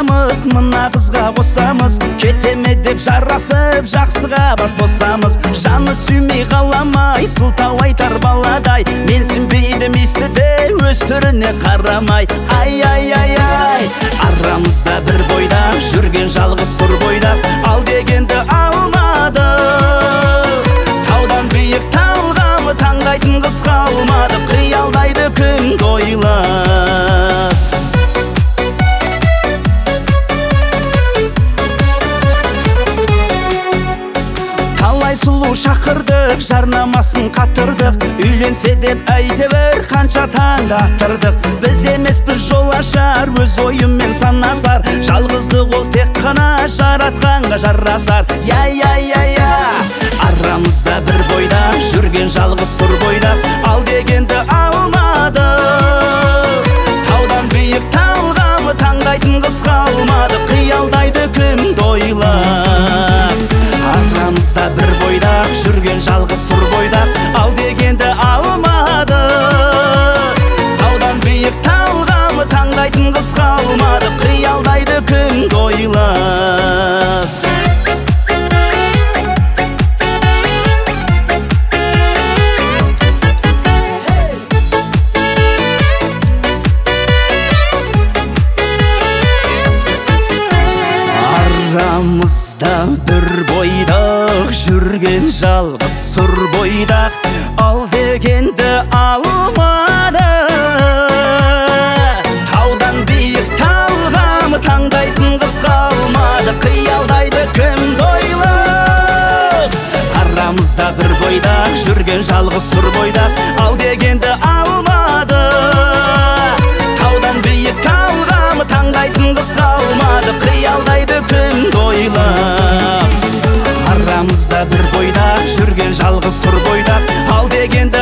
тосамыз, мына қызға қосамыз, кетеме деп жарасып жақсыға бар қосамыз. Жаны сүймей қаламай, сылтау айтар баладай, менсінбейді естіде өз түріне қарамай. Ай, ай, ай, ай, арамызда бір бойдақ жүрген жалғыз сұр бойдақ, ал дегенді алмады. Таудан биік талғамы таңдайтын қыз қалмады, қиялдайды күн ойлап. Талай сұлу шақырдық, жарнамасын қатырдық, үйленсе деп әйтеуір қанша таңда аттырдық. Біз емеспіз жол ашар, өз ойымен санасар, жалғыздық ол тек қана жаратқанға жарасар. Я, арамызда бір бойдақ жүрген жалғыз сұр бойдақ, ал дегенді алмады. Таудан биік талғамы таңдайтын қыз қалмады, қиялдайды күн ойлап. Арамызда бір бойдақ жүрген жалғыз сұр бойдақ, ал дегенді алмады. Таудан биік талғамы таңдайтын қыз қалмады, қиялдайды күн ойлап. Арамызда бір бойдақ жүрген жалғыз сұр бойдақ, ал дегенді алмады. Таудан биік талғамы таңдайтын қыз қалмады, қиялдайды күн ойлап. Арамызда бір бойдақ жүрген жалғыз сұр бойдақ, ал дегенді алмады. Таудан биік талғамы таңдайтын қыз қалмады, қиялдайды күн ойлап. Арамызда бір бойдақ жүрген жалғыз сұр бойдақ, ал дегенді